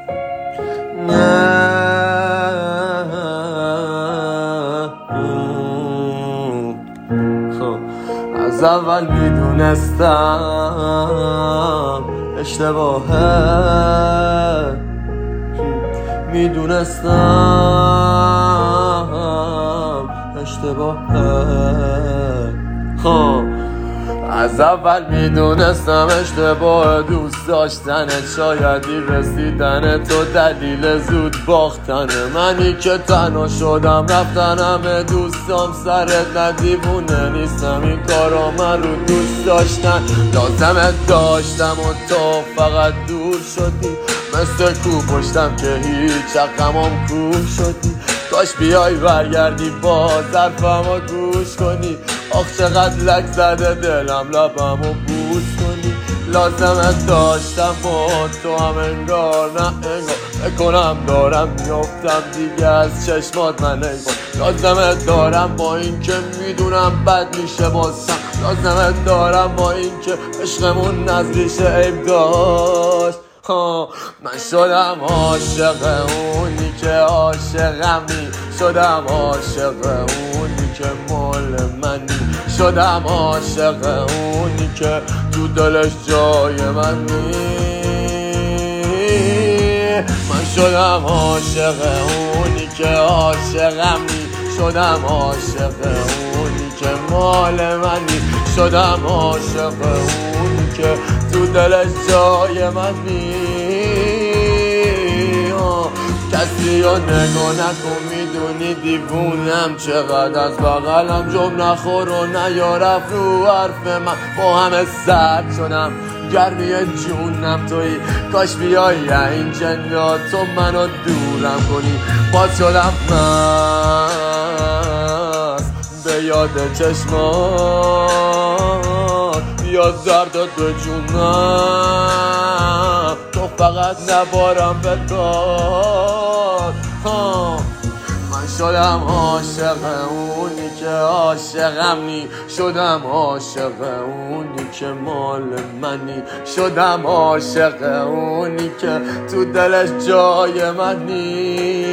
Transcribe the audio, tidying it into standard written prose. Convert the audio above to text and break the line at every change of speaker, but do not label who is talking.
از اول میدونستم اشتباهه، میدونستم اشتباهه. از اول میدونستم اشتباه دوست داشتن، شایدی رسیدن تو دلیل زود باختن منی که تنها شدم رفتن همه دوستام سرت. نه دیوونه نیستم، این کارا من رو دوست داشتن لازمت داشتم و تو فقط دور شدی، مثل کو پشتم که هیچ غمام کور شدی. کاش بیای برگردی باز حرفمو گوش کنی، آخ چقدر لک زده دلم لبمو بوس کنی. لازمت داشتم با تو هم انگار نه انگار، بکنم دارم میافتم دیگه از چشمات من انگار. لازمت دارم با این که میدونم بد میشه بازم، لازمت دارم با این که عشقمون نزدیشه عیب داشت. من شدم عاشق اونی که عاشقمی، شدم عاشق اونی که مال منی، شدم عاشق اونی که تو دلش جای منی. من شدم عاشق اونی که عاشقمی، شدم عاشق اونی که مال منی، شدم عاشق اونی که تو دلش جای منی. کسی رو نگاه نکن، میدونی دیوونم چقدر از بغلم جمع نخور و نیارف رو حرف من. با همه سرد شدم گرمی جونم توی، کاش بیای این جنات تو منو دورم کنی. باز شدم مست به یاد چشمات، بیاد دردت به جونم، تو فقط نبارم به داد. من شدم عاشق اونی که عاشقمی، شدم عاشق اونی که مال منی، شدم عاشق اونی که تو دلش جای منی.